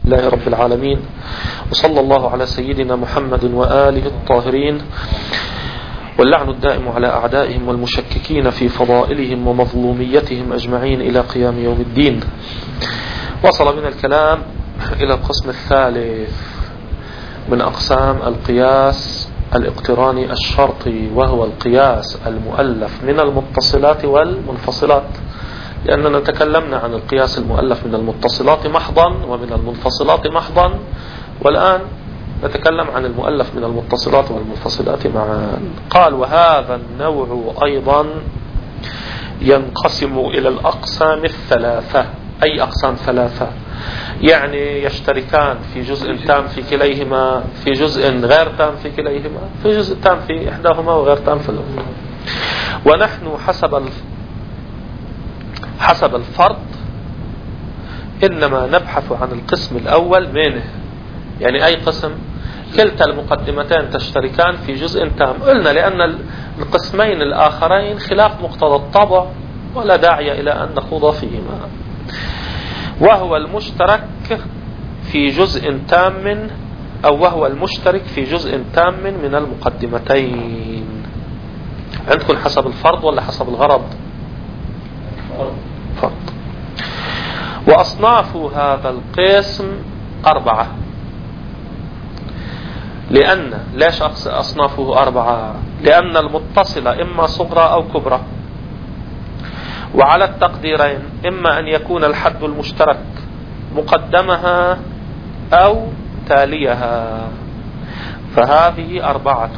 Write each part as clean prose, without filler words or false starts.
لله رب العالمين، وصلى الله على سيدنا محمد وآله الطاهرين، واللعن الدائم على أعدائهم والمشككين في فضائلهم ومظلوميتهم أجمعين إلى قيام يوم الدين. وصل بنا الكلام إلى القسم الثالث من أقسام القياس الاقتراني الشرطي، وهو القياس المؤلف من المتصلات والمنفصلات، لأننا تكلمنا عن القياس المؤلف من المتصلات محضا ومن المنفصلات محضا، والآن نتكلم عن المؤلف من المتصلات والمنفصلات معا. قال: وهذا النوع أيضا ينقسم إلى الأقسام الثلاثة. أي أقسام ثلاثة؟ يعني يشتركان في جزء تام في كليهما، في جزء غير تام في كليهما، في جزء تام في إحداهما وغير تام في الأخرى. ونحن حسب الفرض إنما نبحث عن القسم الأول منه. يعني أي قسم؟ كلتا المقدمتين تشتركان في جزء تام. قلنا لأن القسمين الآخرين خلاف مقتضى الطبع ولا داعي إلى أن نخوض فيهما. وهو المشترك في جزء تام، أو وهو المشترك في جزء تام من المقدمتين. عندكم حسب الفرض ولا حسب الغرض؟ فرض. وأصناف هذا القسم 4. ليش أصنافه 4؟ لأن المتصلة إما صغرى أو كبرى، وعلى التقديرين: إما أن يكون الحد المشترك مقدمها أو تاليها، فهذه 4.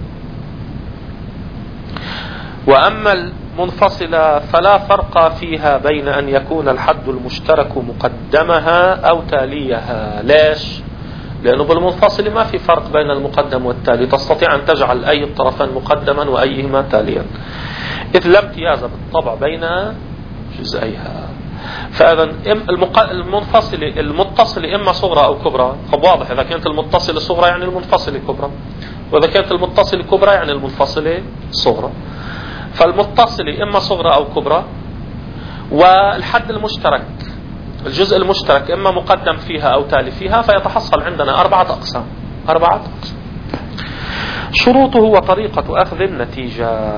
وأما المنفصلة فلا فرق فيها بين أن يكون الحد المشترك مقدمها أو تاليها. ليش؟ لأنه بالمنفصل ما في فرق بين المقدم والتالي، تستطيع أن تجعل أي الطرفين مقدما وأيهما تاليا، إذ لا امتياز بالطبع بين جزئيها. فإذا المتصل إما صغرى أو كبرى. طب واضح، إذا كانت المتصلة صغرى يعني المنفصلة كبرى، وإذا كانت المتصلة كبرى يعني المنفصلة صغرى. فالمتصلة إما صغرى أو كبرى، والحد المشترك الجزء المشترك إما مقدم فيها أو تالي فيها، فيتحصل عندنا 4 أقسام. 4 أقسام. شروطه وطريقة أخذ النتيجة.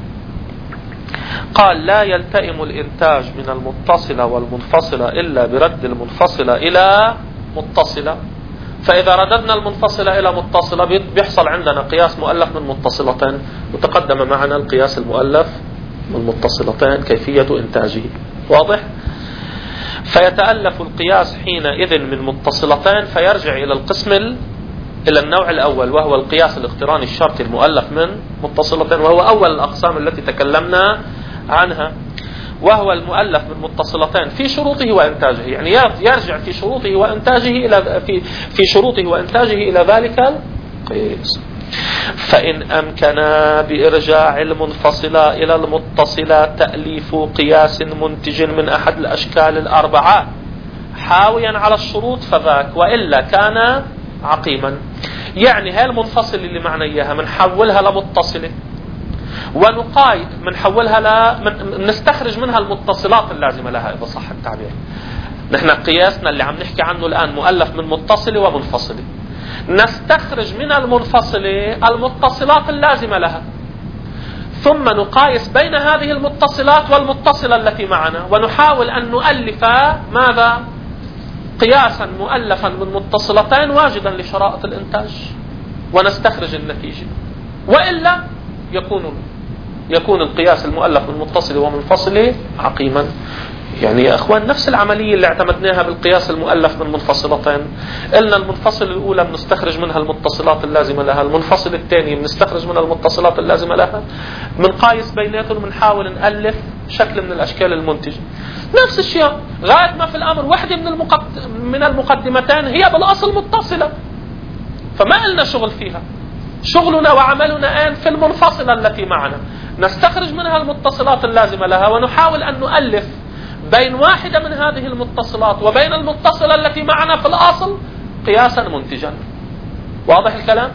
قال: لا يلتئم الإنتاج من المتصلة والمنفصلة إلا برد المنفصلة إلى متصلة. فإذا رددنا المنفصلة إلى متصلة بيحصل عندنا قياس مؤلف من متصلتين، وتقدم معنا القياس المؤلف من متصلتين كيفية إنتاجه. واضح؟ فيتألف القياس حينئذ من متصلتين، فيرجع إلى النوع الأول، وهو القياس الاقتراني الشرطي المؤلف من متصلتين، وهو أول الأقسام التي تكلمنا عنها، وهو المؤلف من متصلتين في شروطه وإنتاجه. يعني يرجع في شروطه وإنتاجه إلى ذلك القياس. فإن أمكن بإرجاع المنفصلة إلى المتصلة تأليف قياس منتج من أحد الأشكال 4 حاويا على الشروط فذاك، وإلا كان عقيما. يعني هاي المنفصلة اللي معنا إياها منحولها لمتصلة، ونقايد نستخرج منها المتصلات اللازمة لها، إذا صح التعبير. نحن قياسنا اللي عم نحكي عنه الآن مؤلف من متصلة ومنفصلة، نستخرج من المنفصلة المتصلات اللازمة لها، ثم نقايس بين هذه المتصلات والمتصلة التي معنا، ونحاول أن نؤلف ماذا؟ قياسا مؤلفا من متصلتين واجدا لشرائط الإنتاج، ونستخرج النتيجة. وإلا يكون القياس المؤلف من متصل ومنفصل عقيما. يعني يا أخوان، نفس العملية اللي اعتمدناها بالقياس المؤلف من منفصلتين. قلنا المنفصل الأولى بنستخرج منها المتصلات اللازمة لها، المنفصل الثاني بنستخرج منها المتصلات اللازمة لها، بنقايس بيناتهم، بنحاول نألف شكل من الأشكال المنتجة. نفس الشيء، غاية ما في الأمر واحدة من المقدمتين هي بالأصل متصلة، فما لنا شغل فيها. شغلنا وعملنا في المنفصلة التي معنا، نستخرج منها المتصلات اللازمة لها، ونحاول أن نؤلف بين واحدة من هذه المتصلات وبين المتصلة التي معنا في الأصل قياسا منتجا. واضح الكلام؟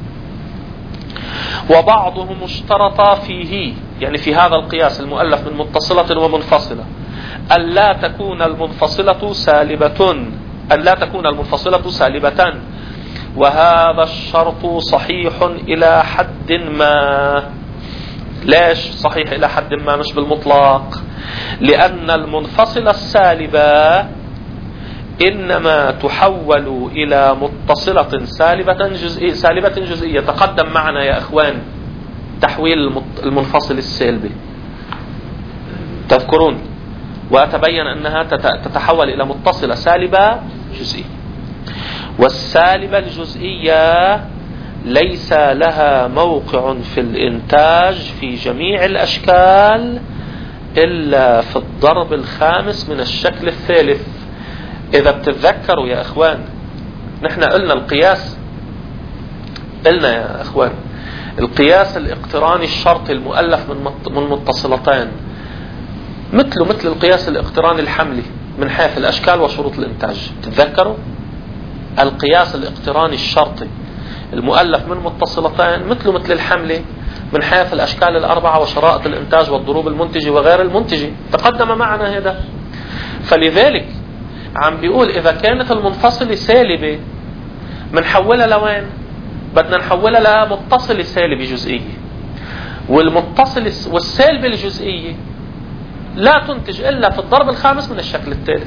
وبعضهم اشترط فيه، يعني في هذا القياس المؤلف من متصلة ومنفصلة، ألا تكون المنفصلة سالبة أن لا تكون المنفصلة سالبة، وهذا الشرط صحيح إلى حد ما. ليش صحيح إلى حد ما مش بالمطلق؟ لأن المنفصلة السالبة إنما تحول إلى متصلة سالبة جزئية. تقدم معنا يا إخوان تحويل المنفصل السالبي، تذكرون، وتبين أنها تتحول إلى متصلة سالبة جزئية. والسالبة الجزئية ليس لها موقع في الإنتاج في جميع الأشكال إلا في الضرب الخامس من الشكل الثالث. إذا بتتذكروا يا إخوان، نحن قلنا القياس، قلنا يا إخوان القياس الاقتراني الشرطي المؤلف من متصلتين مثل القياس الاقتراني الحملي من حيث الأشكال وشروط الإنتاج. تتذكروا القياس الاقتراني الشرطي المؤلف من متصلتين مثل الحملي من حيث الأشكال الأربعة وشرائط الإنتاج والضروب المنتجة وغير المنتجة، تقدم معنا هذا. فلذلك عم بيقول إذا كانت المنفصلة سالبة منحولها لوين؟ بدنا نحولها لمتصلة سالبة جزئية، والمتصلة والسالبة الجزئية لا تنتج إلا في الضرب الخامس من الشكل الثالث.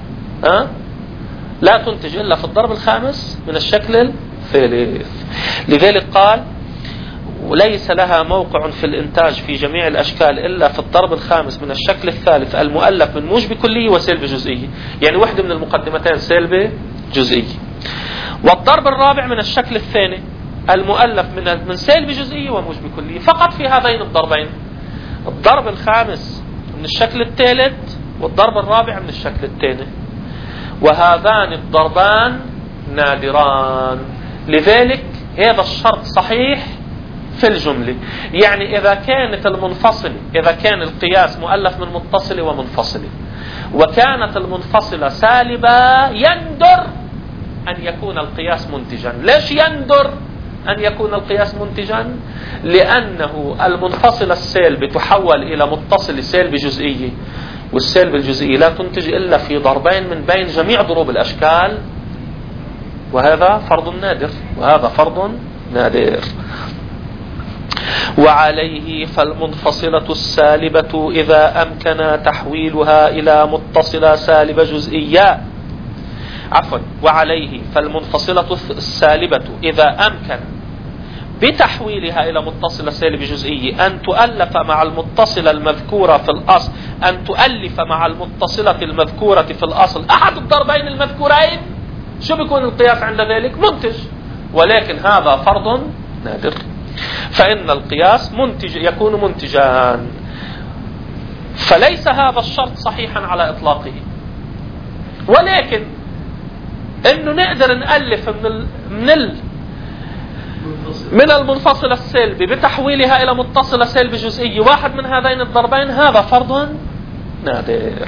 لا تنتج إلا في الضرب الخامس من الشكل الثالث. لذلك قال وليس لها موقع في الإنتاج في جميع الأشكال إلا في الضرب الخامس من الشكل الثالث المؤلف من موجب كلية وسالبة جزئية. يعني واحدة من المقدمتين سالبة جزئية. والضرب الرابع من الشكل الثاني المؤلف من سالبة جزئية وموجب كلية، فقط في هذين الضربين، الضرب الخامس من الشكل الثالث والضرب الرابع من الشكل الثاني. وهذان الضربان نادران. لذلك هذا الشرط صحيح في الجملة. يعني إذا كانت المنفصلة، إذا كان القياس مؤلف من متصلة ومنفصلة وكانت المنفصلة سالبة، يندر أن يكون القياس منتجا. ليش يندر أن يكون القياس منتجا؟ لأنه المنفصلة السالبة تحول إلى متصلة سالبة جزئية، والسالبة الجزئية لا تنتج إلا في ضربين من بين جميع ضروب الأشكال، وهذا فرض نادر، وهذا فرض نادر. وعليه فالمنفصلة السالبة إذا أمكن تحويلها إلى متصلة سالبة جزئية، وعليه فالمنفصلة السالبة إذا أمكن بتحويلها إلى متصلة سالبة جزئية أن تؤلف مع المتصلة المذكورة في الأصل، أن تؤلف مع المتصلة المذكورة في الأصل أحد الضربين المذكورين. شو بيكون القياس عند ذلك؟ منتج. ولكن هذا فرض نادر، فإن القياس منتج يكون منتجا. فليس هذا الشرط صحيحا على إطلاقه، ولكن إنه نقدر نألف من المنفصلة السالبة بتحويلها إلى متصلة سالبة جزئية واحد من هذين الضربين، هذا فرض نادر.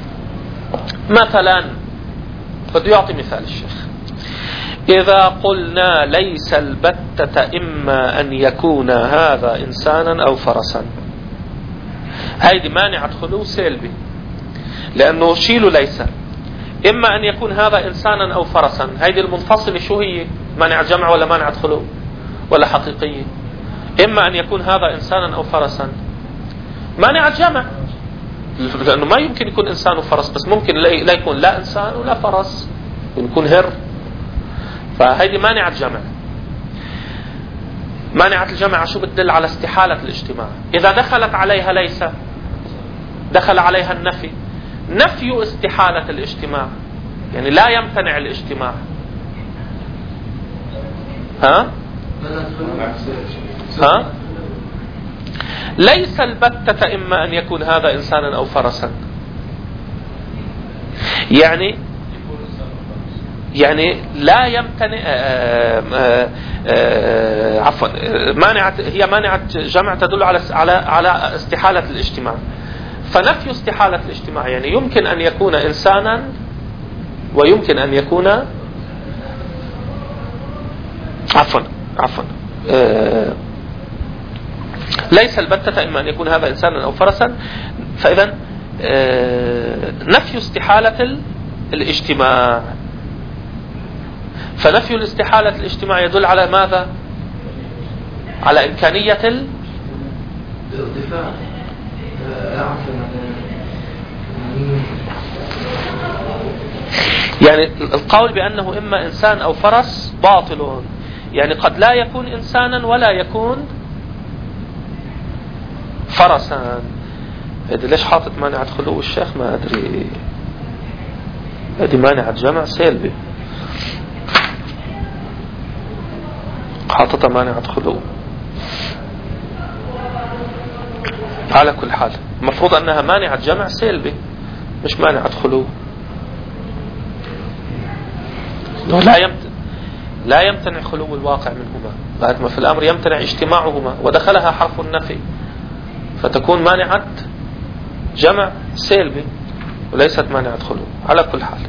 مثلا بده يعطي مثال الشيخ: إذا قلنا ليس البتة إما أن يكون هذا إنسانا أو فرسا، هيدي مانعة خلو سالبي، لأنه شيلوا ليس، إما أن يكون هذا إنسانا أو فرسا، هيدي المنفصلة شو هي؟ مانعة جمع ولا مانعة خلو ولا حقيقية؟ إما أن يكون هذا إنسانا أو فرسا، مانعة جمع، لأنه ما يمكن يكون إنسان وفرس، بس ممكن لا يكون لا إنسان ولا فرس، يكون هر، فهيدي مانعة جمع. مانعة الجمع شو بتدل؟ على استحالة الاجتماع. إذا دخلت عليها ليس دخل عليها النفي، نفي استحالة الاجتماع، يعني لا يمتنع الاجتماع. ها ليس البتة إما أن يكون هذا إنسانا أو فرسا، يعني لا يمتنع، عفوا، هي مانعة جمع تدل على استحالة الاجتماع. فنفي استحالة الاجتماع يعني يمكن أن يكون إنسانا ويمكن أن يكون عفوا ليس البتة إما أن يكون هذا إنسانا أو فرسا، فإذا نفي استحالة الاجتماع. فنفي الاستحالة الاجتماع يدل على ماذا؟ على إمكانية الارتفاع. يعني القول بأنه إما إنسان أو فرس باطل. يعني قد لا يكون إنسانا ولا يكون فرسا. هذه ليش حاطط مانعة خلو الشيخ؟ ما أدري. هذه مانعة جمع سلبي، حاططها مانعة خلو. على كل حال المفروض أنها مانعة جمع سلبي مش مانعة خلو. لا يمتنع خلو الواقع منهما، بعد ما في الأمر يمتنع اجتماعهما، ودخلها حرف النفي فتكون مانعة جمع سلبي وليست مانعة خلو. على كل حال.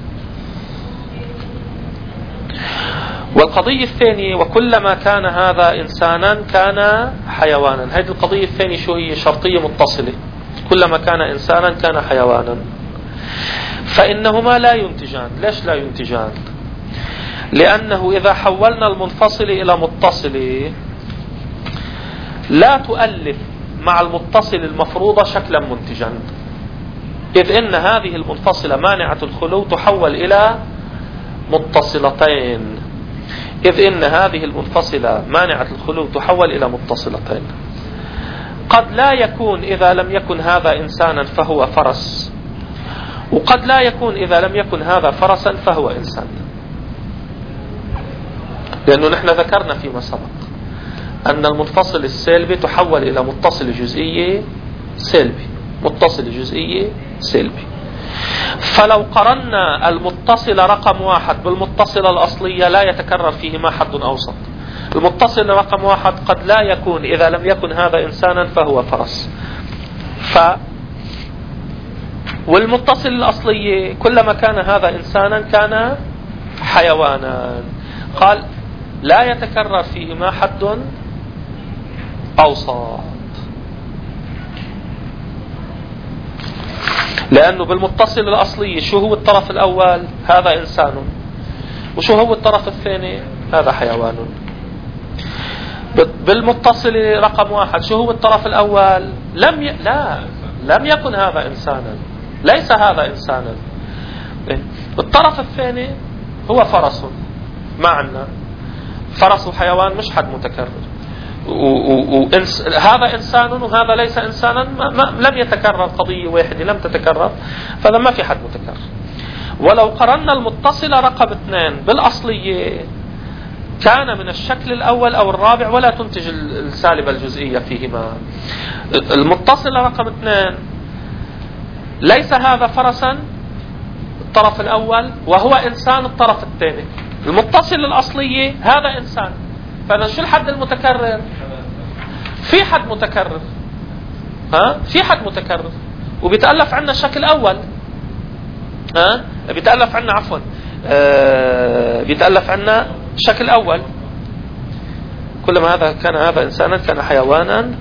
والقضية الثانية وكلما كان هذا إنسانا كان حيوانا. هذه القضية الثانية شو هي؟ شرطية متصلة. كلما كان إنسانا كان حيوانا. فإنهما لا ينتجان. ليش لا ينتجان؟ لأنه إذا حولنا المنفصل إلى متصل لا تؤلف مع المتصل المفروضة شكلا منتجا، إذ إن هذه المنفصلة مانعة الخلو تحول إلى متصلتين. إذ إن هذه المنفصلة مانعة الخلو تحول إلى متصلتين. قد لا يكون إذا لم يكن هذا إنسانا فهو فرس، وقد لا يكون إذا لم يكن هذا فرسا فهو إنسان. لأنه نحن ذكرنا فيما سبق أن المنفصل السلبي تحول إلى متصل جزئية سلبي، متصل جزئية سلبي. فلو قرنا المتصل رقم 1 بالمتصلة الأصلية لا يتكرر فيهما حد أوسط. المتصل رقم 1 قد لا يكون إذا لم يكن هذا إنسانا فهو فرس. والمتصل الأصلية كلما كان هذا إنسانا كان حيوانا. قال لا يتكرر فيهما حد أوسط، لأنه بالمتصل الأصلي شو هو الطرف الأول؟ هذا إنسان. وشو هو الطرف الثاني؟ هذا حيوان. بالمتصل رقم 1 شو هو الطرف الأول؟ لم يكن هذا إنسانا، ليس هذا إنسانا. الطرف الثاني هو فرس. ما عندنا فرس وحيوان مش حد متكرر. هذا إنسان وهذا ليس إنسانا، لم يتكرر قضية واحدة، لم تتكرر، فهذا ما في حد متكرر. ولو قرنا المتصل رقم 2 بالأصلية كان من الشكل الأول أو الرابع ولا تنتج السالبة الجزئية فيهما. المتصل رقم 2 ليس هذا فرسا الطرف الأول وهو إنسان الطرف الثاني. المتصل الأصلية هذا إنسان، فإذا شو الحد المتكرر؟ في حد متكرر. في حد متكرر وبيتألف عنا الشكل الأول. بيتألف عنا عفوا بيتألف عنا الشكل الأول. كلما هذا كان هذا إنسانا كان حيوانا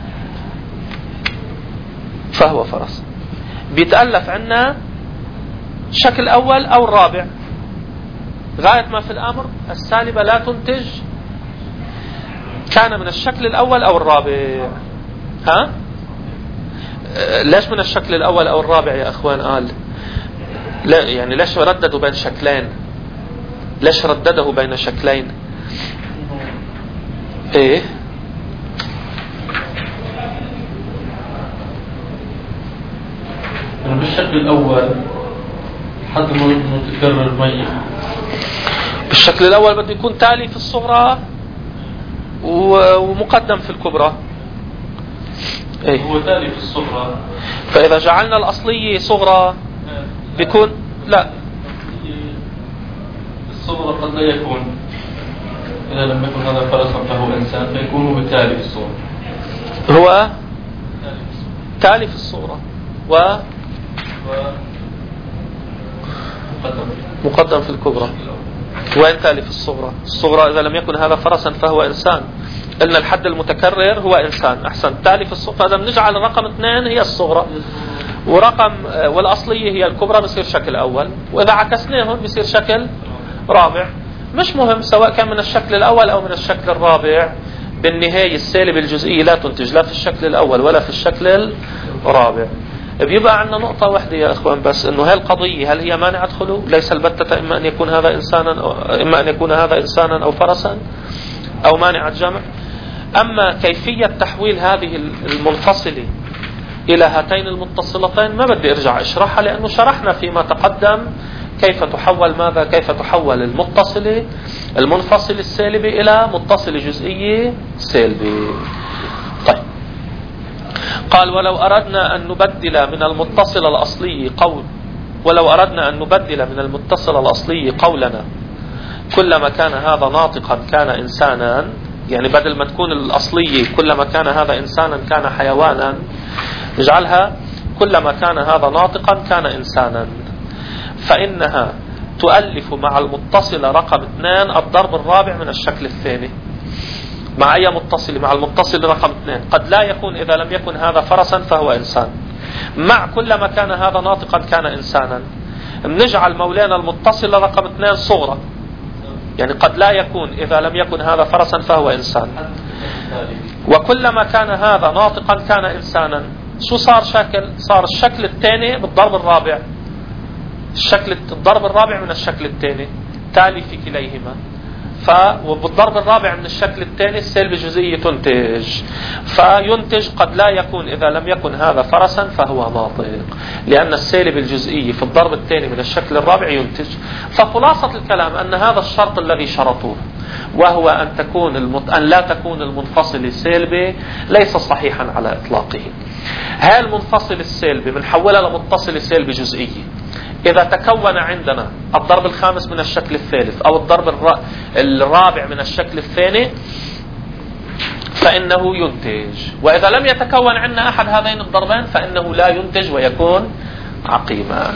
فهو فرس. بيتألف عنا الشكل الأول أو الرابع. غاية ما في الأمر السالبة لا تنتج كان من الشكل الأول أو الرابع. ليش من الشكل الأول أو الرابع يا أخوان؟ قال لا، يعني ليش رددوا بين شكلين؟ ليش ردده بين شكلين؟ ايه بالشكل الأول حد متكرر ميت. بالشكل الأول بده يكون تالي في الصغرى ومقدم في الكبرى. إيه؟ هو تالي في الصغرى، فإذا جعلنا الأصلية صغرى بيكون لا، الصغرى قد لا يكون إذا لم يكن هذا فرسا فهو إنسان، فيكون بالتالي في الصغرى. هو تالي في الصغرى مقدم في الكبرى. وين تالي في الصغرى؟ الصغرى إذا لم يكن هذا فرسا فهو إنسان. قلنا الحد المتكرر هو إنسان. أحسن، تالي في الصغرى. فإذا بنجعل رقم 2 هي الصغرى والأصلية هي الكبرى، بصير شكل أول. وإذا عكسناهم بصير شكل رابع. مش مهم سواء كان من الشكل الأول أو من الشكل الرابع، بالنهاية السالب الجزئية لا تنتج لا في الشكل الأول ولا في الشكل الرابع. بيبقى عندنا نقطة واحدة يا إخوان بس، إنه هاي القضية هل هي مانعة خلو؟ ليس البتة، إما أن يكون هذا إنسانا أو فرسا أو مانعة جمع. أما كيفية تحويل هذه المنفصلة إلى هاتين المتصلتين ما بدي أرجع أشرحها، لأنه شرحنا فيما تقدم كيف تحول ماذا، كيف تحول المنفصل السالبة إلى متصلة جزئية سالبة. طيب، قال ولو أردنا أن نبدل من المتصل الأصلي قولنا كلما كان هذا ناطقا كان إنسانا، يعني بدل ما تكون الأصلية كلما كان هذا إنسانا كان حيوانا، نجعلها كلما كان هذا ناطقا كان إنسانا، فإنها تؤلف مع المتصل رقم 2 الضرب الرابع من الشكل الثاني. مع أي متصل؟ مع المتصل رقم 2. قد لا يكون إذا لم يكن هذا فرسا فهو إنسان. مع كلما كان هذا ناطقا كان إنسانا، نجعل مولانا المتصل رقم 2 صغرى، يعني قد لا يكون إذا لم يكن هذا فرسا فهو إنسان. وكلما كان هذا ناطقا كان إنسانا. شو صار الشكل الثاني بالضرب الرابع، الضرب الرابع من الشكل الثاني تالي في كليهما. وبالضرب الرابع من الشكل الثاني السالب الجزئية تنتج، فينتج قد لا يكون إذا لم يكن هذا فرسا فهو ناطق، لأن السالب الجزئية في الضرب الثاني من الشكل الرابع ينتج. فخلاصة الكلام أن هذا الشرط الذي شرطوه، وهو أن لا تكون المنفصل سالبة، ليس صحيحا على إطلاقه. هذا المنفصل السالبي بنحولها لمتصل سالبي جزئية إذا تكون عندنا الضرب الخامس من الشكل الثالث أو الضرب الرابع من الشكل الثاني فإنه ينتج، وإذا لم يتكون عندنا أحد هذين الضربين فإنه لا ينتج ويكون عقيما.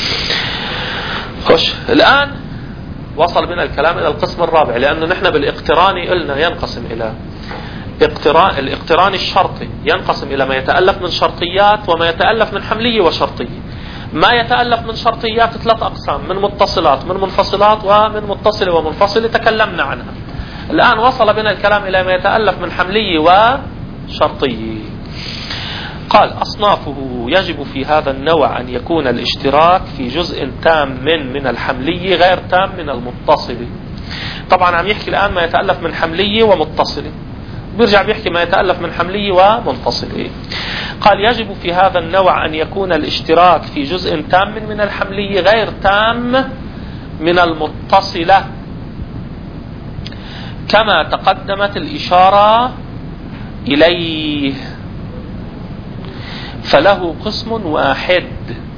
الآن وصل بنا الكلام إلى القسم الرابع، لأنه نحن بالاقتران قلنا ينقسم إلى الاقتران الشرطي، ينقسم إلى ما يتألف من شرطيات وما يتألف من حملية وشرطية. ما يتألف من شرطيات 3 أقسام، من متصلات، من منفصلات، ومن متصلة ومنفصلة، تكلمنا عنها. الآن وصل بنا الكلام إلى ما يتألف من حملية وشرطية. قال أصنافه يجب في هذا النوع أن يكون الاشتراك في جزء تام من الحملية غير تام من المتصلة. طبعا عم يحكي الآن ما يتألف من حملية ومتصلة، بيرجع بيحكي ما يتألف من حملية ومنفصلة. قال يجب في هذا النوع أن يكون الاشتراك في جزء تام من الحملية غير تام من المتصلة، كما تقدمت الإشارة إليه، فله قسم واحد.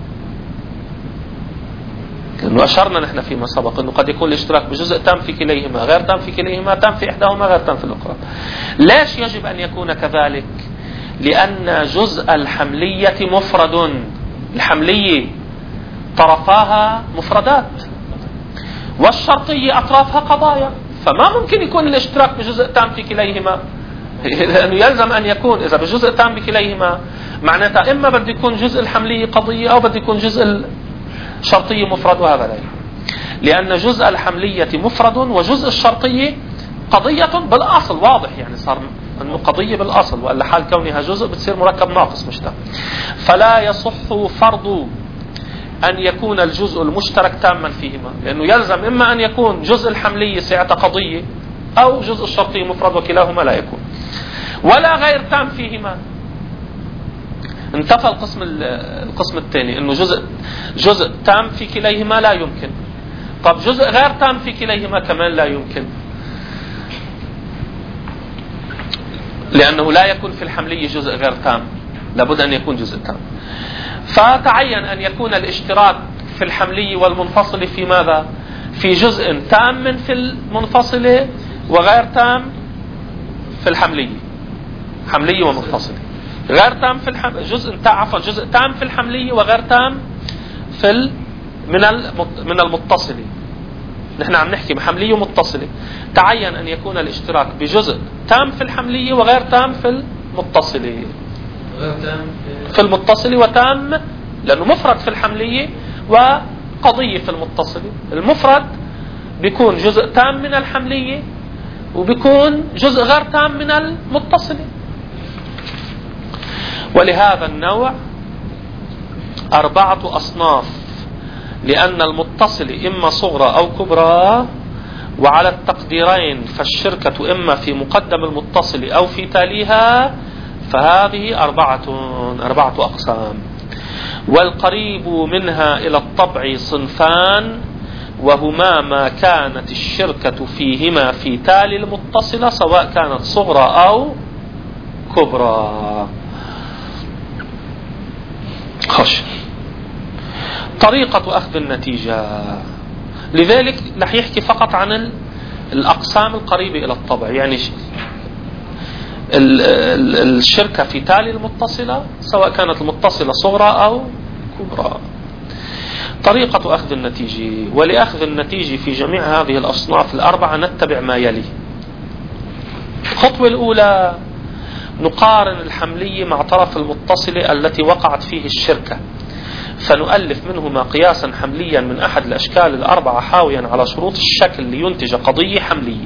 لأنه أشرنا نحن فيما سبق أنه قد يكون الاشتراك بجزء تام في كليهما، غير تام في كليهما، تام في إحداهما، غير تام في الأخرى. ليش يجب أن يكون كذلك؟ لأن جزء الحملية مفرد، الحملية طرفاها مفردات والشرطية أطرافها قضايا، فما ممكن يكون الاشتراك بجزء تام في كليهما، لأنه يلزم أن يكون إذا بجزء تام بكليهما معناتها إما بده يكون جزء الحملية قضية أو بده يكون جزء الشرطية مفرد، وهذا لا يكون، لأن جزء الحملية مفرد وجزء الشرطية قضية بالأصل، واضح يعني صار أنه قضية بالأصل، وإلا حال كونها جزء بتصير مركب ناقص مشترك. فلا يصح فرض أن يكون الجزء المشترك تاما فيهما، لأنه يلزم إما أن يكون جزء الحملية سعة قضية أو جزء الشرطية مفرد، وكلاهما لا يكون، ولا غير تام فيهما. انتفى القسم الثاني انه جزء تام في كليهما لا يمكن. طب جزء غير تام في كليهما كمان لا يمكن، لانه لا يكون في الحملية جزء غير تام، لابد ان يكون جزء تام. فتعين ان يكون الاشتراك في الحملية والمنفصلة في ماذا؟ في جزء تام في المنفصلة وغير تام في الحملية، حملية ومنفصلة. غير تام في جزء تام في الحملية وغير تام في من المتصلة. نحن عم نحكي بحملية ومتصلة، تعين أن يكون الاشتراك بجزء تام في الحملية وغير تام في المتصلة. في المتصلة وتام لأنه مفرد في الحملية وقضية في المتصلة. المفرد بيكون جزء تام من الحملية وبيكون جزء غير تام من المتصلة. ولهذا النوع 4 أصناف، لأن المتصل إما صغرى أو كبرى، وعلى التقديرين فالشركة إما في مقدم المتصل أو في تاليها، فهذه 4 أقسام. والقريب منها إلى الطبع صنفان، وهما ما كانت الشركة فيهما في تالي المتصلة سواء كانت صغرى أو كبرى. خش طريقة أخذ النتيجة. لذلك رح يحكي فقط عن الأقسام القريبة إلى الطبع، يعني الشركة في تالي المتصلة سواء كانت المتصلة صغرى أو كبرى. طريقة أخذ النتيجة. ولأخذ النتيجة في جميع هذه الأصناف 4 نتبع ما يلي. الخطوة الأولى نقارن الحملية مع طرف المتصلة التي وقعت فيه الشركة، فنؤلف منهما قياسا حمليا من أحد الأشكال 4 حاويا على شروط الشكل لينتج قضية حملية.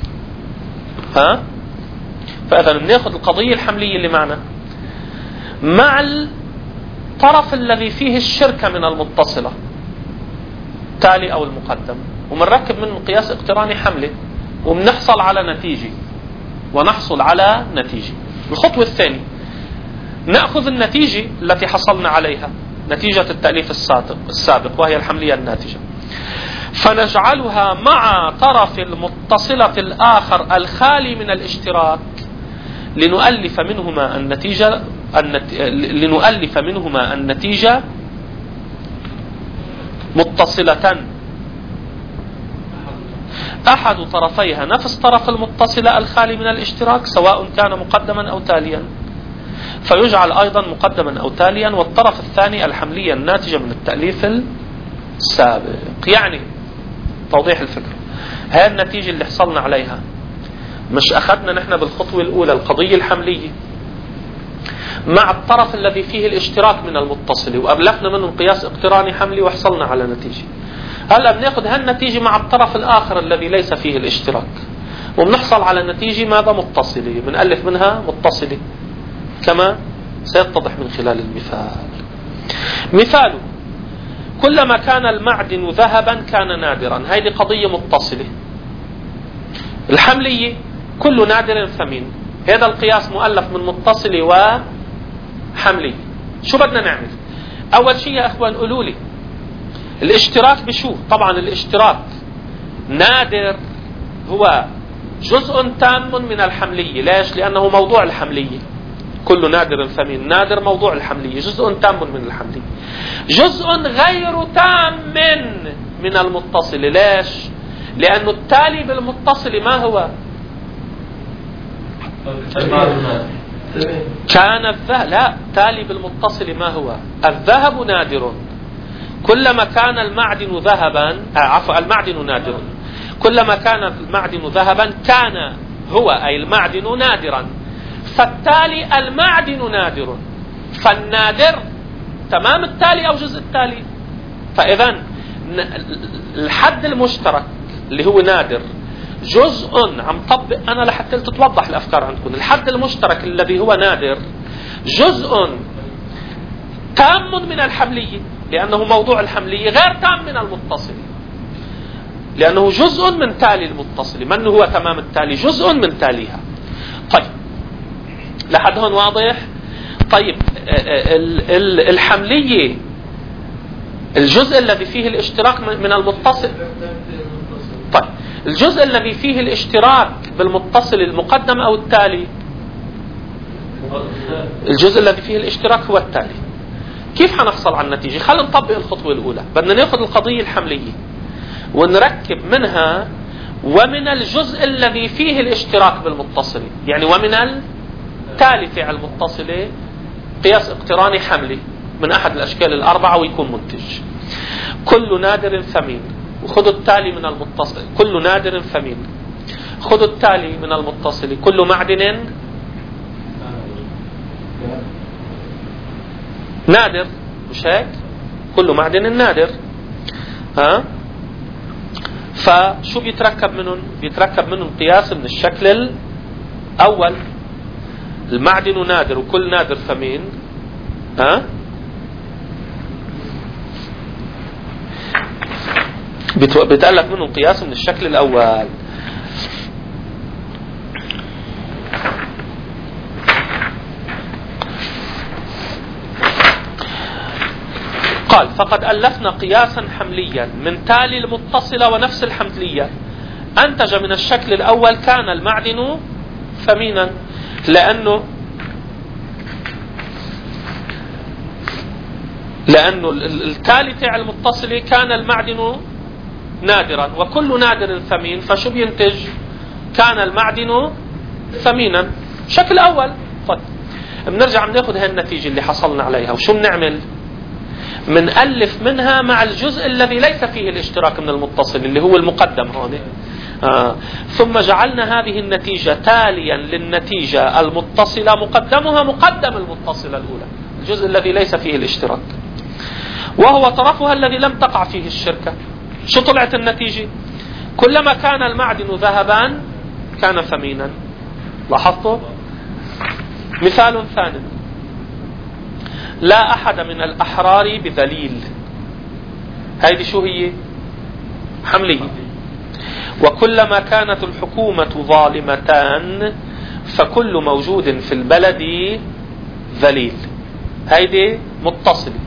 فإذا بناخذ القضية الحملية اللي معنا مع الطرف الذي فيه الشركة من المتصلة تالي أو المقدم، ومنركب منه قياس اقتراني حملة، وبنحصل على نتيجة ونحصل على نتيجة. الخطوة الثانية نأخذ النتيجة التي حصلنا عليها، نتيجة التأليف السابق وهي الحملية الناتجة، فنجعلها مع طرف المتصلة الآخر الخالي من الاشتراك لنؤلف منهما النتيجة متصلة أحد طرفيها نفس طرف المتصلة الخالي من الاشتراك سواء كان مقدما أو تاليا، فيجعل أيضا مقدما أو تاليا، والطرف الثاني الحملية الناتجة من التأليف السابق. يعني توضيح الفكرة، هذه النتيجة اللي حصلنا عليها مش أخذنا نحن بالخطوة الأولى القضية الحملية مع الطرف الذي فيه الاشتراك من المتصل وأبلغنا منه قياس اقتراني حملي وحصلنا على نتيجة. هلأ بناخذ هالنتيجة مع الطرف الآخر الذي ليس فيه الاشتراك وبنحصل على نتيجة ماذا؟ متصلة، بنألف منها متصلة كما سيتضح من خلال المثال. مثاله: كلما كان المعدن ذهبا كان نادرا. هذه قضية متصلة. الحملية كل نادر ثمين. هذا القياس مؤلف من متصلة وحملية. شو بدنا نعمل؟ أول شيء يا أخوان قولوا لي الاشتراك بشو؟ طبعا الاشتراك نادر هو جزء تام من الحملية. ليش؟ لأنه موضوع الحملية. كل نادر ثمين، نادر موضوع الحملية، جزء تام من الحملية. جزء غير تام من المتصل. ليش؟ لأنه التالي بالمتصل ما هو؟ كان الذهب. لا، تالي بالمتصل ما هو؟ الذهب نادر. كلما كان المعدن ذهبا المعدن نادر. كلما كان المعدن ذهبا كان هو أي المعدن نادرا، فالتالي المعدن نادر. فالنادر تمام التالي أو جزء التالي. فإذا الحد المشترك اللي هو نادر جزء، عم طبق أنا لحتى تتوضح الأفكار عندكم. الحد المشترك الذي هو نادر جزء تام من الحملية لأنه موضوع الحملية، غير تام من المتصل لأنه جزء من تالي المتصل. من هو تمام التالي؟ جزء من تاليها. طيب لحد هون واضح؟ طيب الحملية الجزء الذي فيه الاشتراك من المتصل. طيب الجزء الذي فيه الاشتراك بالمتصل المقدم أو التالي؟ الجزء الذي فيه الاشتراك هو التالي. كيف حنحصل على النتيجة؟ خلينا نطبق الخطوة الأولى. بدنا نأخذ القضية الحملية ونركب منها ومن الجزء الذي فيه الاشتراك بالمتصل، يعني ومن التالي فعل متصلة قياس اقتراني حملي من أحد الأشكال 4 ويكون منتج. كل نادر ثمين، وخذوا التالي من المتصل. كل نادر ثمين، خذوا التالي من المتصل. كل معدن نادر، مش هيك؟ كل معدن نادر. فشو بيتركب منهم؟ بيتركب منهم قياس من الشكل الأول. المعدن نادر وكل نادر ثمين، بيتألف منهم قياس من الشكل الأول. قال فقد ألفنا قياسا حمليا من تالي المتصلة ونفس الحملية أنتج من الشكل الأول كان المعدن ثمينا، لأنه التالي تاع المتصلة كان المعدن نادرا وكل نادر ثمين، فشو بينتج؟ كان المعدن ثمينا. شكل أول. طيب بنرجع بناخذ هاي النتيجة اللي حصلنا عليها، وشو بنعمل؟ منألف منها مع الجزء الذي ليس فيه الاشتراك من المتصل اللي هو المقدم هون. ثم جعلنا هذه النتيجة تاليا للنتيجة المتصلة مقدمها مقدم المتصلة الأولى، الجزء الذي ليس فيه الاشتراك، وهو طرفها الذي لم تقع فيه الشركة. شو طلعت النتيجة؟ كلما كان المعدن ذهبا كان ثمينا. لاحظتوا؟ مثال ثاني: لا أحد من الأحرار بذليل. هذه شو هي؟ حملية. وكلما كانت الحكومة ظالمتان فكل موجود في البلد ذليل. هذه متصلة.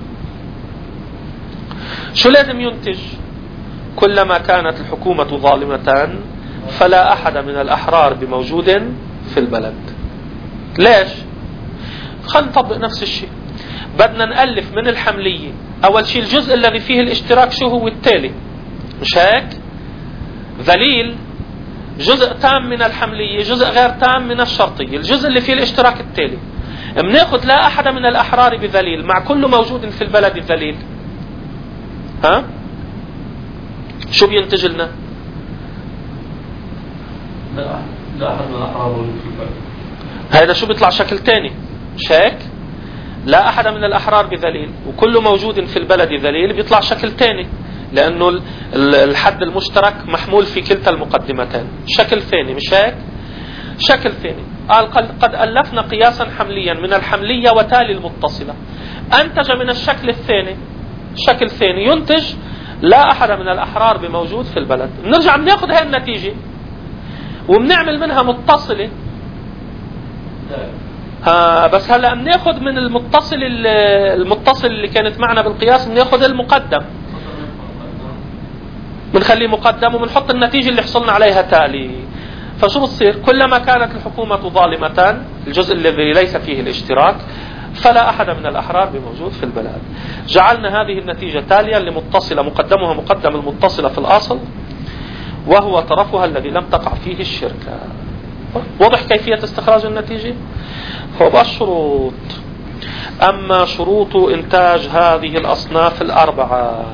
شو لازم ينتج؟ كلما كانت الحكومة ظالمتان فلا أحد من الأحرار بموجود في البلد. ليش؟ خلينا نطبق نفس الشيء. بدنا نألف من الحملية أول شيء الجزء الذي فيه الاشتراك شو هو التالي، مش هيك؟ ذليل جزء تام من الحملية، جزء غير تام من الشرطية. الجزء اللي فيه الاشتراك التالي بناخذ لا أحد من الأحرار بذليل مع كل موجود في البلد ذليل. شو بينتج لنا؟ لا أحد من الأحرار موجود في البلد. هذا شو بيطلع شكل تاني، مش هيك؟ لا أحد من الأحرار بذليل وكل موجود في البلد ذليل، بيطلع شكل تاني لأنه الحد المشترك محمول في كلتا المقدمتين. شكل ثاني، مش هيك؟ شكل ثاني قال قد ألفنا قياسا حمليا من الحملية وتالي المتصلة أنتج من الشكل الثاني. الشكل الثاني ينتج لا أحد من الأحرار بموجود في البلد. بنرجع بناخذ هاي النتيجة وبنعمل منها متصلة. بس هلا بناخذ من المتصل اللي كانت معنا بالقياس بناخذ المقدم، بنخليه مقدم وبنحط النتيجة اللي حصلنا عليها تالي. فشو بصير؟ كلما كانت الحكومة ظالمتان الجزء الذي ليس فيه الاشتراك فلا أحد من الأحرار بموجود في البلد. جعلنا هذه النتيجة تاليا لمتصلة مقدمها مقدم المتصلة في الأصل وهو طرفها الذي لم تقع فيه الشركة. واضح كيفية استخراج النتيجة؟ هو الشروط. أما شروط إنتاج هذه الأصناف الأربعة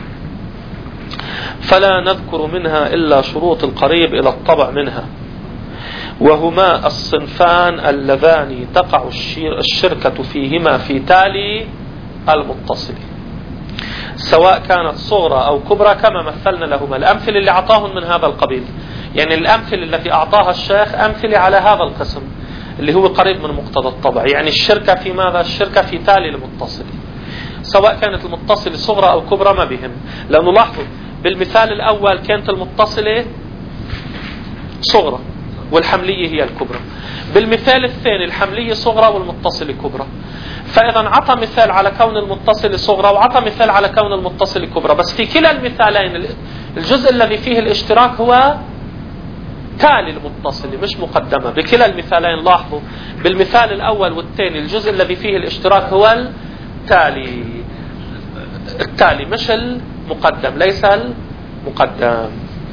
فلا نذكر منها إلا شروط القريب إلى الطبع منها، وهما الصنفان اللذان تقع الشركة فيهما في تالي المتصل، سواء كانت صغرى أو كبرى كما مثلنا لهما. الأمثلة اللي أعطاهم من هذا القبيل، يعني الأمثلة التي أعطاها الشيخ أمثلة على هذا القسم اللي هو قريب من مقتضى الطبع. يعني الشركة في ماذا؟ الشركة في تالي المتصل، سواء كانت المتصلة صغرى أو كبرى ما بهم. لأنه لاحظوا بالمثال الأول كانت المتصلة صغرى والحملية هي الكبرى. بالمثال الثاني الحملية صغرى والمتصلة كبرى. فإذا عطى مثال على كون المتصلة صغرى وعطى مثال على كون المتصلة كبرى، بس في كلا المثالين الجزء الذي فيه الاشتراك هو تالي المتصلة مش مقدمة. بكلا المثالين لاحظوا بالمثال الأول والثاني الجزء الذي فيه الاشتراك هو التالي مش المقدم، ليس المقدم،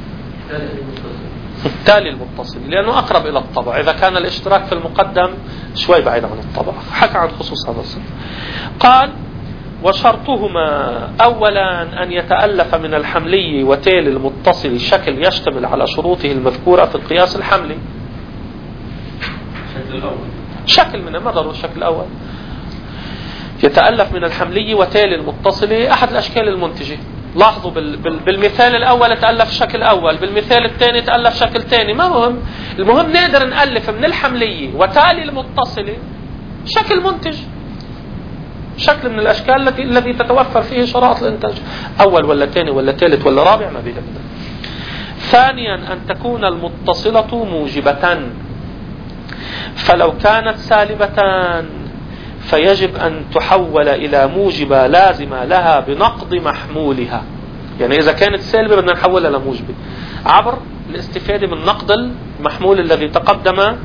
التالي المتصل لأنه أقرب إلى الطبع. إذا كان الاشتراك في المقدم شوي بعيد عن الطبع. حكى عن خصوص هذا الصنف. قال وشرطهما أولا أن يتألف من الحملي وتالي المتصل شكل يشتمل على شروطه المذكورة في القياس الحملي. شكل منه ما ضروري الشكل الأول. يتألف من الحملي وتالي المتصل أحد الأشكال المنتجة لاحظوا بالمثال الأول تألف شكل أول، بالمثال الثاني تألف شكل ثاني، ما مهم. المهم نقدر نألف من الحملية وتالي المتصلة شكل منتج، شكل من الأشكال الذي تتوفر فيه شرائط الإنتاج، أول ولا ثاني ولا ثالث ولا رابع ما بيهمنا. ثانيا أن تكون المتصلة موجبة، فلو كانت سالبة فيجب أن تحول إلى موجبة لازمة لها بنقض محمولها. يعني إذا كانت سالبة بدنا نحولها لموجبة عبر الاستفادة من نقض المحمول الذي تقدم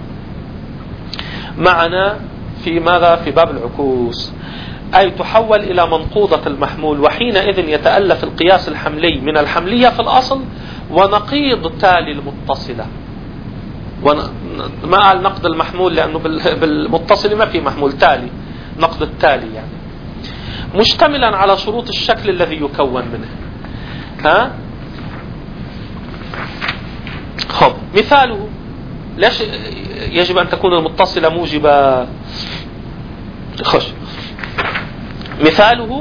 معنا في ماذا؟ في باب العكوس. أي تحول إلى منقوضة المحمول، وحينئذ يتألف القياس الحملي من الحملية في الأصل ونقيض تالي المتصلة. ما قال نقض المحمول لأنه بالمتصل ما في محمول، تالي، نقض التالي يعني مشتملا على شروط الشكل الذي يكون منه. خب مثاله، ليش يجب أن تكون المتصلة موجبة؟ مثاله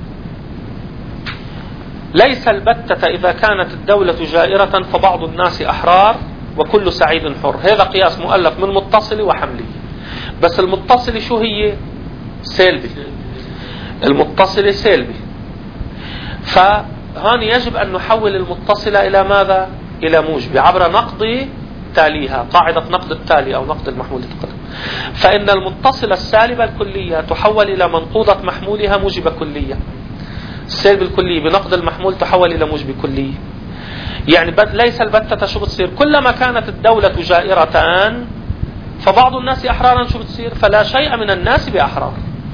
ليس البتة إذا كانت الدولة جائرة فبعض الناس أحرار وكل سعيد حر. هذا قياس مؤلف من متصل وحملي، بس المتصل شو هي؟ سالبي. المتصل سالبي، فهون يجب أن نحول المتصلة إلى ماذا؟ إلى موجب عبر نقض تاليها، قاعدة نقض التالي أو نقض المحمول التقدم. فإن المتصلة السالبة الكلية تحول إلى منقوضة محمولها موجبة كلية. السالب الكلي بنقض المحمول تحول إلى موجب كلي. يعني ليس البتة شو بتصير؟ كلما كانت الدولة جائرة فبعض الناس أحرارا شو بتصير؟ فلا شيء من الناس بأحرار،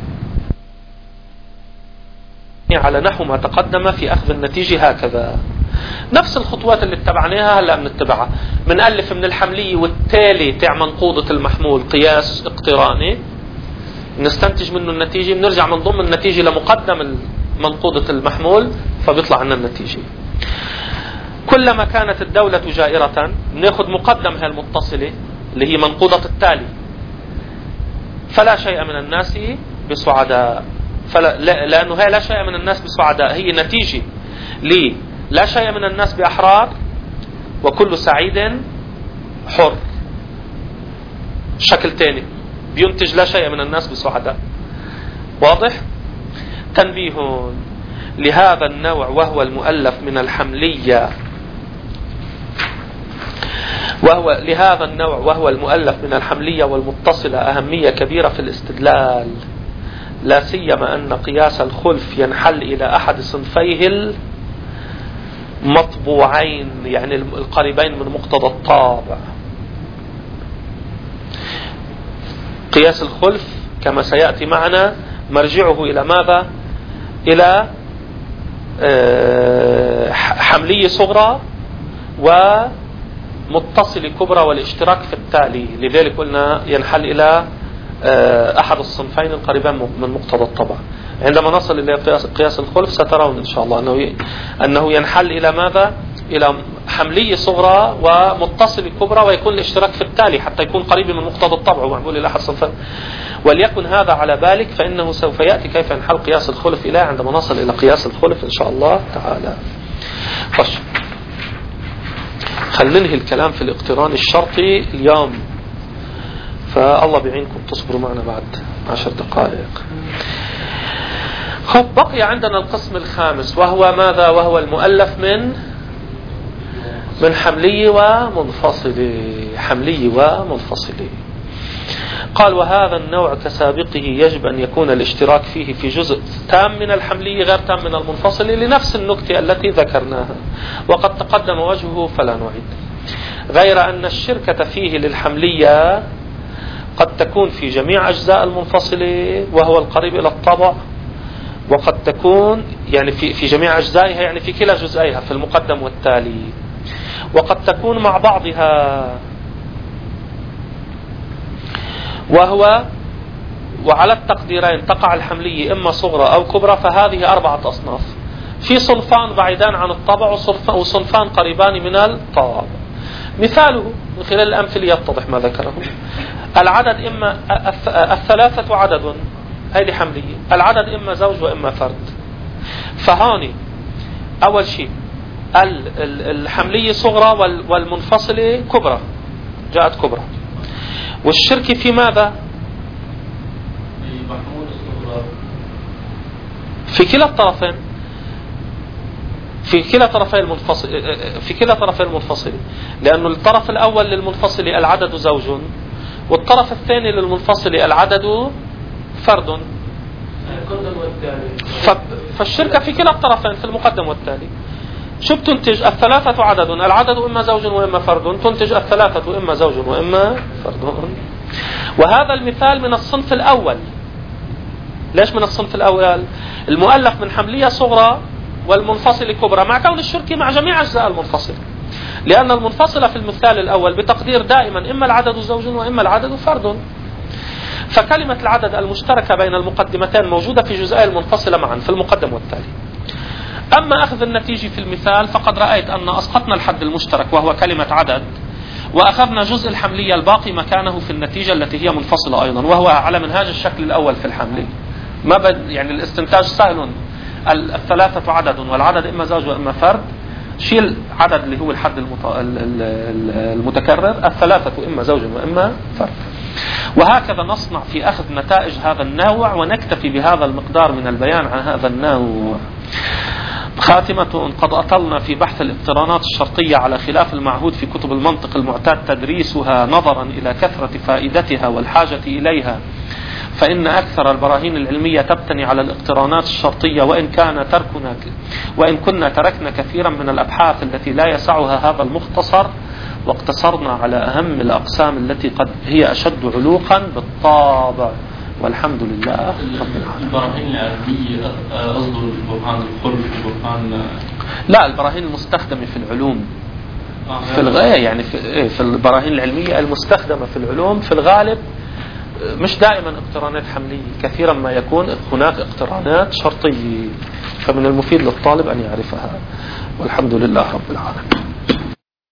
على نحو ما تقدم في أخذ النتيجة. هكذا نفس الخطوات اللي اتبعناها هلأ بنتبعها. بنألف من الحملية والتالي تاع منقوضة المحمول قياس اقتراني، نستنتج منه النتيجة، بنرجع من ضمن النتيجة لمقدم منقوضة المحمول فبيطلع عنا النتيجة. كلما كانت الدولة جائرة ناخذ مقدمها المتصلة اللي هي منقوضة التالي، فلا شيء من الناس بسعداء، لأنه هي لا شيء من الناس بسعداء هي نتيجة ليه لا شيء من الناس بأحرار وكل سعيد حر. شكل تاني بينتج لا شيء من الناس بسعداء. واضح؟ تنبيه لهذا النوع وهو المؤلف من الحملية، لهذا النوع وهو المؤلف من الحملية والمتصلة أهمية كبيرة في الاستدلال، لا سيما أن قياس الخلف ينحل إلى أحد صنفيه المطبوعين، يعني القريبين من مقتضى الطابع. قياس الخلف كما سيأتي معنا مرجعه إلى ماذا؟ إلى حملية صغرى ومتصل كبرى والاشتراك في التالي. لذلك قلنا ينحل إلى أحد الصنفين القريبين من مقتضى الطبع. عندما نصل إلى قياس الخلف سترون إن شاء الله أنه ينحل إلى ماذا؟ إلى حملية صغرى ومتصل كبرى، ويكون الاشتراك في التالي حتى يكون قريب من مقتضى الطبع ومعمول إلى أحد الصنفين. وليكن هذا على بالك، فإنه سوف يأتي كيف ينحل قياس الخلف إليه عندما نصل إلى قياس الخلف إن شاء الله تعالى. خلينا ننهي الكلام في الاقتران الشرطي اليوم، فالله بيعينكم تصبروا معنا بعد 10 دقائق. بقي عندنا القسم الخامس وهو ماذا؟ وهو المؤلف من حملي ومنفصلي. حملي ومنفصلي. قال وهذا النوع كسابقه يجب أن يكون الاشتراك فيه في جزء تام من الحملي غير تام من المنفصل، لنفس النكتة التي ذكرناها وقد تقدم وجهه فلا نعيد، غير أن الشركة فيه للحملية قد تكون في جميع أجزاء المنفصلة وهو القريب إلى الطبع، وقد تكون يعني في جميع أجزائها، يعني في كلا جزئيها في المقدم والتالي، وقد تكون مع بعضها. وعلى التقديرين تقع الحملية إما صغرى أو كبرى، فهذه 4 أصناف. في صنفان بعيدان عن الطبع وصنفان قريبان من الطبع. مثاله من خلال الأمثلة يتضح ما ذكره. العدد إما 3 عدد، هذه حملية. العدد إما زوج وإما فرد. فهاني أول شيء الحملية صغرى والمنفصلة كبرى، جاءت كبرى. والشركة في ماذا؟ في كلا الطرفين، في كلا طرفي المنفصل، لأن الطرف الأول للمنفصل العدد زوج، والطرف الثاني للمنفصل العدد فرد. فالشركة في كلا الطرفين، في المقدم والتالي. شو بتنتج؟ الثلاثة عدد، العدد إما زوج وإما فرد، تنتج الثلاثة إما زوج وإما فرد. وهذا المثال من الصنف الأول. ليش من الصنف الأول؟ المؤلف من حملية صغرى والمنفصل كبرى، مع كون الشركة مع جميع أجزاء المنفصل، لأن المنفصلة في المثال الأول بتقدير دائما إما العدد زوج وإما العدد فرد. فكلمة العدد المشتركة بين المقدمتين موجودة في جزئي المنفصلة معا في المقدم والتالي. أما أخذ النتيجة في المثال فقد رأيت أن أسقطنا الحد المشترك وهو كلمة عدد، وأخذنا جزء الحملية الباقي مكانه في النتيجة التي هي منفصلة أيضا، وهو على منهاج الشكل الأول في الحملية. يعني الاستنتاج سهل، الثلاثة عدد والعدد إما زوج وإما فرد، شيل عدد اللي هو الحد المتكرر، الثلاثة إما زوج وإما فرد. وهكذا نصنع في أخذ نتائج هذا النوع، ونكتفي بهذا المقدار من البيان عن هذا النوع. خاتمة: قد أطلنا في بحث الاقترانات الشرطية على خلاف المعهود في كتب المنطق المعتاد تدريسها نظرا إلى كثرة فائدتها والحاجة إليها، فإن أكثر البراهين العلمية تبتني على الاقترانات الشرطية، وإن كنا تركنا كثيرا من الأبحاث التي لا يسعها هذا المختصر، واقتصرنا على أهم الأقسام التي قد هي أشد علوقا بالطابع، والحمد لله رب العالمين. البراهين العلمية قصده البرهان الخلف، البرهان لا، البراهين المستخدمة في العلوم في الغاية، يعني في البراهين العلمية المستخدمة في العلوم في الغالب مش دائما اقترانات حملية، كثيرا ما يكون هناك اقترانات شرطية، فمن المفيد للطالب أن يعرفها، والحمد لله رب العالمين.